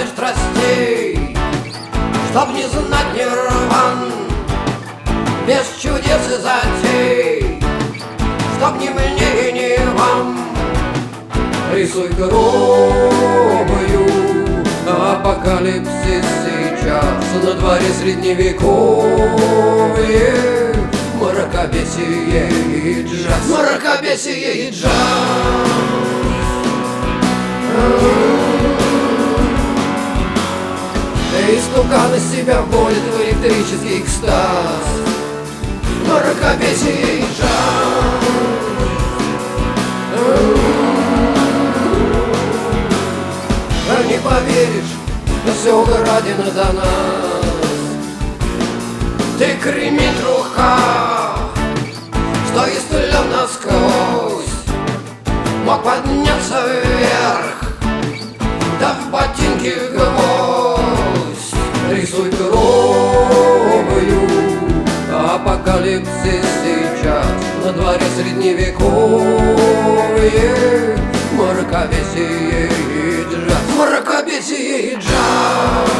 страстей, чтоб не знать нирван, без чудес и затей, чтоб ни мне и ни вам. Рисуй грубую апокалипсис сейчас, на дворе средневековье, мракобесие и джаз, мракобесие и джаз. Истукан из себя вводит в электрический экстаз, мракобесие и джаз. Не поверишь, но все украдено до нас. Ты кремень в руках, что истлен насквозь, мог подняться вверх, да в ботинке гвоздь. Рисуй грубую апокалипсис сейчас, на дворе средневековье, мракобесие и джаз, мракобесие и джаз.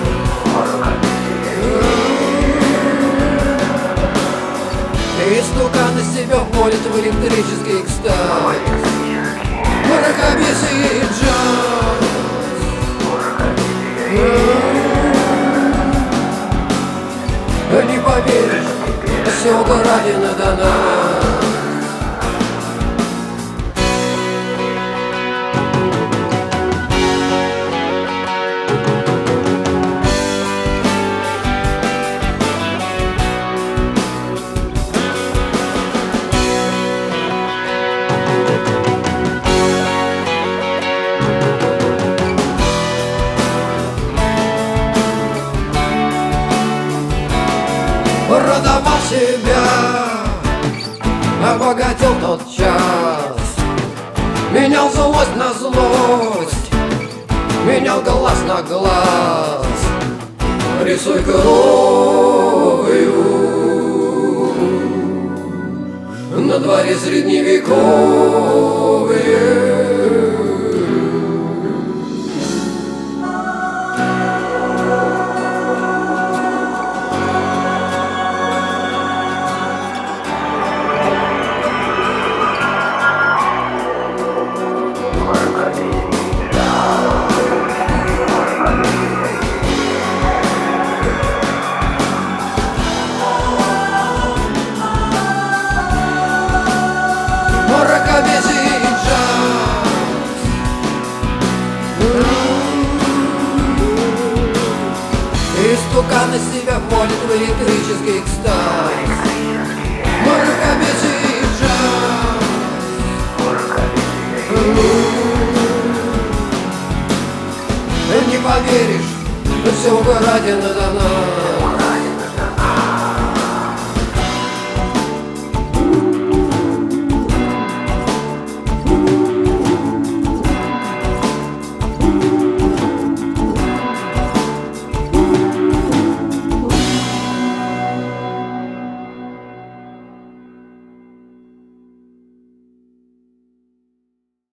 Истукан из себя вводит в электрический экстаз, мракобесие и джаз. Не поверишь, все украдено до нас. Продавал себя, обогатил тот час, менял злость на злость, менял глаз на глаз. Рисуй кровью, на дворе средневековье. Мракобесие и джаз. Истукан из себя вводит в электрический экстаз, мракобесие и джаз. Не поверишь, но все украдено до нас.